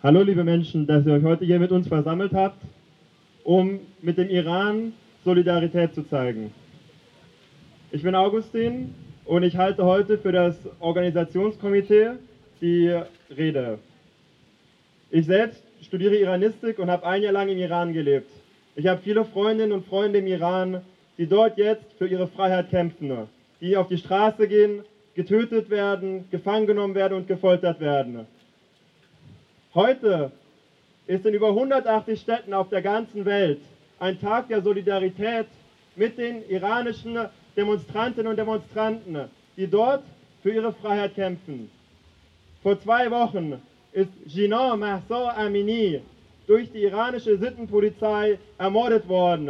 Hallo liebe Menschen, dass ihr euch heute hier mit uns versammelt habt, um mit dem Iran Solidarität zu zeigen. Ich bin Augustin und ich halte heute für das Organisationskomitee die Rede. Ich selbst studiere Iranistik und habe ein Jahr lang im Iran gelebt. Ich habe viele Freundinnen und Freunde im Iran, die dort jetzt für ihre Freiheit kämpfen, die auf die Straße gehen, getötet werden, gefangen genommen werden und gefoltert werden. Heute ist in über 180 Städten auf der ganzen Welt ein Tag der Solidarität mit den iranischen Demonstrantinnen und Demonstranten, die dort für ihre Freiheit kämpfen. Vor 2 Wochen ist Jinan Mahsa Amini durch die iranische Sittenpolizei ermordet worden.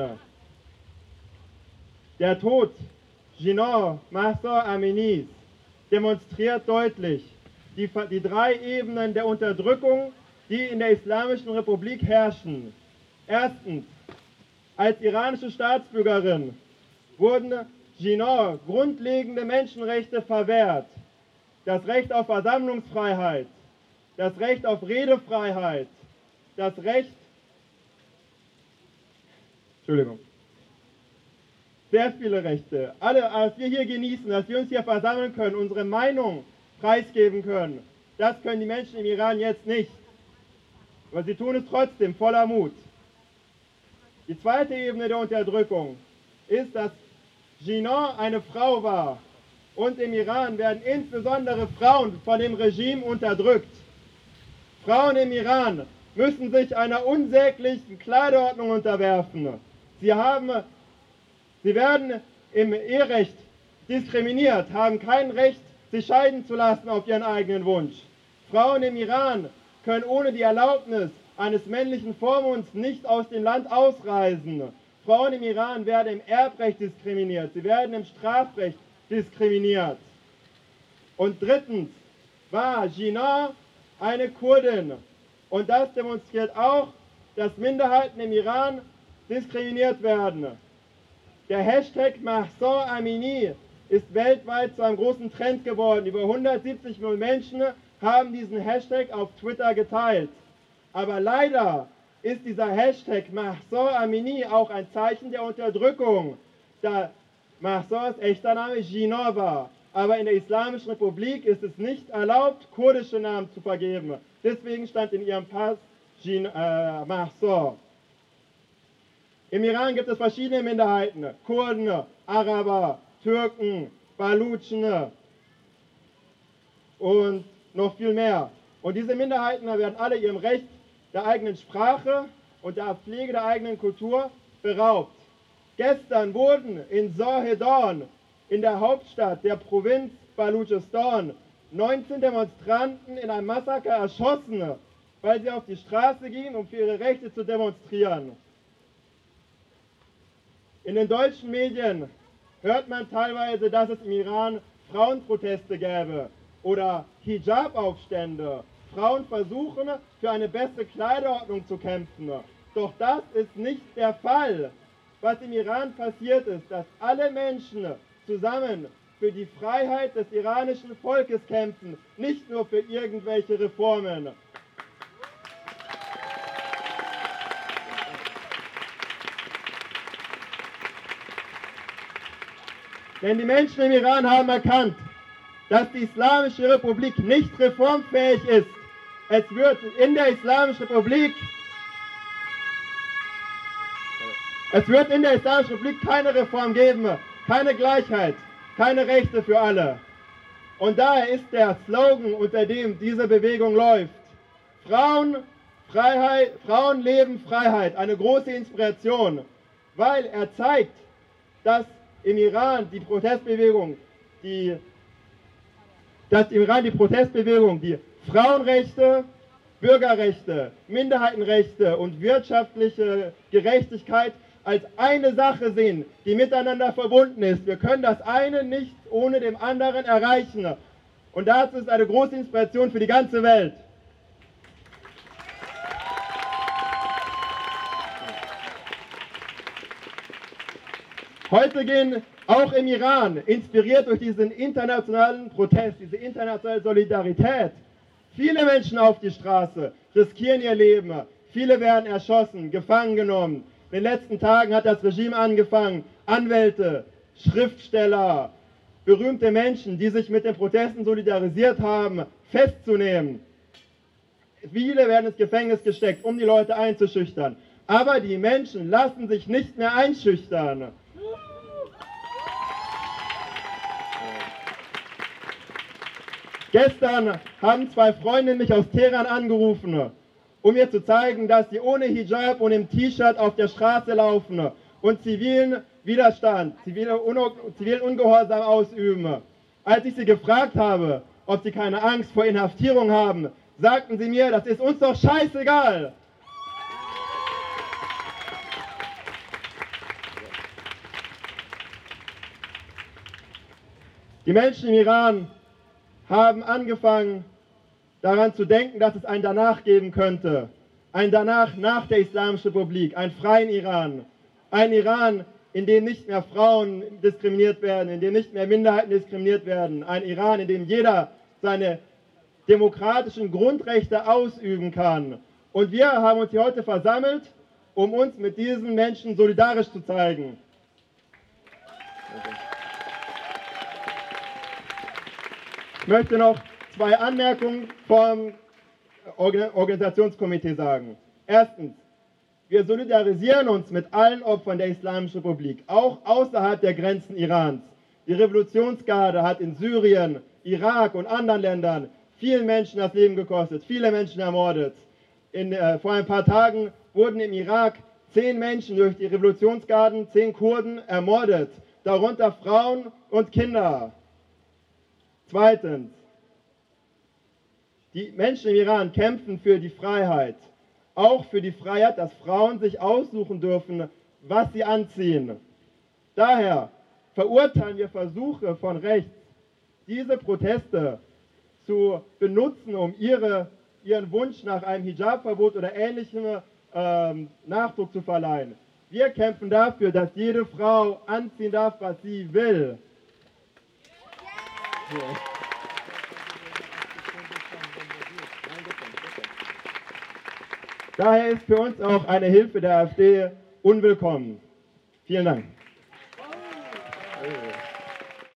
Der Tod Jinan Mahsa Aminis demonstriert deutlich die 3 Ebenen der Unterdrückung, die in der Islamischen Republik herrschen. Erstens, als iranische Staatsbürgerin wurden Jinan grundlegende Menschenrechte verwehrt. Das Recht auf Versammlungsfreiheit, das Recht auf Redefreiheit, das Recht, sehr viele Rechte, alle, als wir hier genießen, dass wir uns hier versammeln können, unsere Meinung preisgeben können, das können die Menschen im Iran jetzt nicht. Aber sie tun es trotzdem, voller Mut. Die zweite Ebene der Unterdrückung ist, dass Jinan eine Frau war. Und im Iran werden insbesondere Frauen von dem Regime unterdrückt. Frauen im Iran müssen sich einer unsäglichen Kleiderordnung unterwerfen. Sie werden im Eherecht diskriminiert, haben kein Recht, sich scheiden zu lassen auf ihren eigenen Wunsch. Frauen im Iran können ohne die Erlaubnis eines männlichen Vormunds nicht aus dem Land ausreisen. Frauen im Iran werden im Erbrecht diskriminiert, sie werden im Strafrecht diskriminiert. Und drittens war Jinan eine Kurdin. Und das demonstriert auch, dass Minderheiten im Iran diskriminiert werden. Der Hashtag Mahsa Amini ist weltweit zu einem großen Trend geworden. Über 170 Millionen Menschen haben diesen Hashtag auf Twitter geteilt. Aber leider ist dieser Hashtag Mahsa Amini auch ein Zeichen der Unterdrückung, da Mahsas echter Name Jinan war. Aber in der Islamischen Republik ist es nicht erlaubt, kurdische Namen zu vergeben. Deswegen stand in ihrem Pass Mahsa. Im Iran gibt es verschiedene Minderheiten: Kurden, Araber, Türken, Balutschen und noch viel mehr. Und diese Minderheiten werden alle ihrem Recht der eigenen Sprache und der Pflege der eigenen Kultur beraubt. Gestern wurden in Zahedon, in der Hauptstadt der Provinz Baluchistan, 19 Demonstranten in einem Massaker erschossen, weil sie auf die Straße gingen, um für ihre Rechte zu demonstrieren. In den deutschen Medien hört man teilweise, dass es im Iran Frauenproteste gäbe oder Hijab-Aufstände. Frauen versuchen, für eine bessere Kleiderordnung zu kämpfen. Doch das ist nicht der Fall. Was im Iran passiert ist, dass alle Menschen zusammen für die Freiheit des iranischen Volkes kämpfen, nicht nur für irgendwelche Reformen. Denn die Menschen im Iran haben erkannt, dass die Islamische Republik nicht reformfähig ist. Es wird in der Islamischen Republik keine Reform geben, keine Gleichheit, keine Rechte für alle. Und daher ist der Slogan, unter dem diese Bewegung läuft: Frauen, Freiheit, Frauen leben Freiheit, eine große Inspiration, weil er zeigt, dass im Iran die Protestbewegung, die Frauenrechte, Bürgerrechte, Minderheitenrechte und wirtschaftliche Gerechtigkeit als eine Sache sehen, die miteinander verbunden ist. Wir können das eine nicht ohne dem anderen erreichen. Und das ist eine große Inspiration für die ganze Welt. Heute gehen auch im Iran, inspiriert durch diesen internationalen Protest, diese internationale Solidarität, viele Menschen auf die Straße, riskieren ihr Leben. Viele werden erschossen, gefangen genommen. In den letzten Tagen hat das Regime angefangen, Anwälte, Schriftsteller, berühmte Menschen, die sich mit den Protesten solidarisiert haben, festzunehmen. Viele werden ins Gefängnis gesteckt, um die Leute einzuschüchtern. Aber die Menschen lassen sich nicht mehr einschüchtern. Gestern haben 2 Freundinnen mich aus Teheran angerufen, um mir zu zeigen, dass sie ohne Hijab und im T-Shirt auf der Straße laufen und zivilen Widerstand, zivilen Ungehorsam ausüben. Als ich sie gefragt habe, ob sie keine Angst vor Inhaftierung haben, sagten sie mir, das ist uns doch scheißegal. Die Menschen im Iran haben angefangen, daran zu denken, dass es ein Danach geben könnte. Ein Danach nach der Islamischen Republik, einen freien Iran. Ein Iran, in dem nicht mehr Frauen diskriminiert werden, in dem nicht mehr Minderheiten diskriminiert werden. Ein Iran, in dem jeder seine demokratischen Grundrechte ausüben kann. Und wir haben uns hier heute versammelt, um uns mit diesen Menschen solidarisch zu zeigen. Ich möchte noch 2 Anmerkungen vom Organisationskomitee sagen. Erstens, wir solidarisieren uns mit allen Opfern der Islamischen Republik, auch außerhalb der Grenzen Irans. Die Revolutionsgarde hat in Syrien, Irak und anderen Ländern vielen Menschen das Leben gekostet, viele Menschen ermordet. Vor ein paar Tagen wurden im Irak 10 Menschen durch die Revolutionsgarden, 10 Kurden ermordet, darunter Frauen und Kinder. Zweitens, die Menschen im Iran kämpfen für die Freiheit, auch für die Freiheit, dass Frauen sich aussuchen dürfen, was sie anziehen. Daher verurteilen wir Versuche von rechts, diese Proteste zu benutzen, um ihren Wunsch nach einem Hijab-Verbot oder ähnlichem Nachdruck zu verleihen. Wir kämpfen dafür, dass jede Frau anziehen darf, was sie will. Daher ist für uns auch eine Hilfe der AfD unwillkommen. Vielen Dank.